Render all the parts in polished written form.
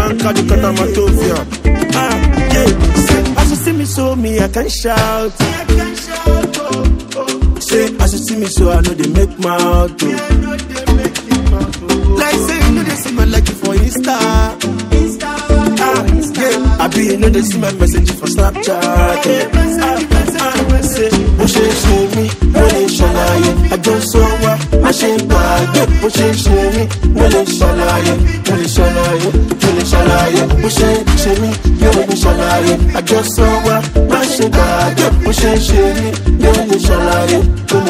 Bianca, the Catamatopia. As you see me, so me, I can shout. Say, as you see me, so I know they make mouth. Like say, you know they see my like for Insta. I be you know they see my message for Snapchat. Say, show me, really shalaye. I just saw what I should buy. Show me, really shalaye. Show me, really shalaye. I just saw what I should buy. Show me, really shalaye.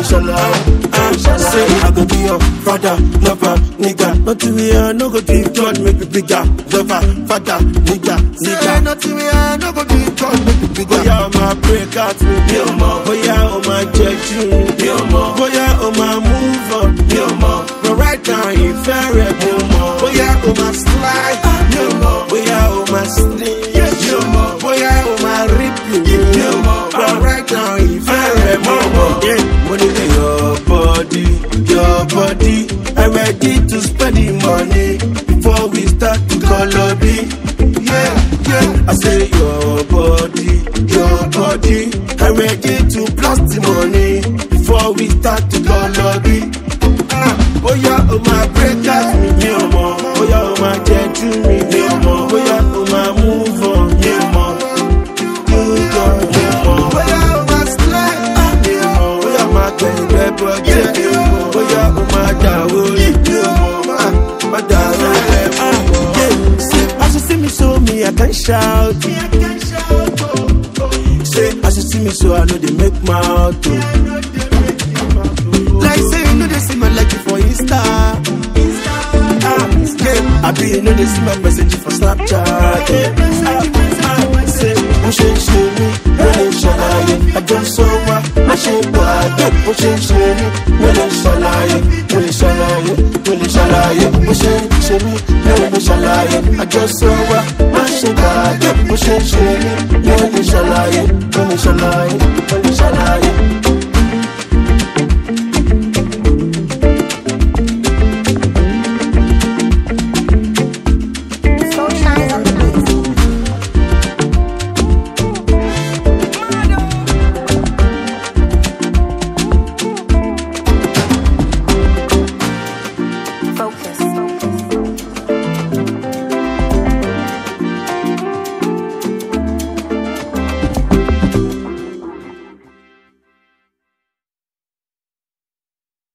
Say, I go be your father, lover, nigga. Not to me, I no go to God, make me bigger. Lover, father, nigga. Not to me, I no go to God, make me bigger. Oh yeah, my break out, oh yeah, oh my judge, oh yeah, oh my move on, but right now you fair, oh yeah, oh my slide, oh yeah, oh my sling, oh yeah, oh my rip, but right now you fair, yeah, money in your body, I'm ready to spend the money before we start to lobby. Yeah, I say your body, I'm ready to blast the money before we start to lobby. Oh yeah, oh my breakers, oh yeah, oh my gentleman, oh yeah, oh my move on, oh yeah, oh my slide, oh yeah, my baby project, oh yeah, oh my dawoli, my dawoli. As you see me, so me I can shout. Say, as you see me, so I know they make mouth. Like say, you know they see my like for Insta. I be you know they see my message for Snapchat. Say, show me, really shalaye. I just saw what I should buy. Show me, really shalaye. Show me, really shalaye. I just saw what I should buy. Show me, really shalaye.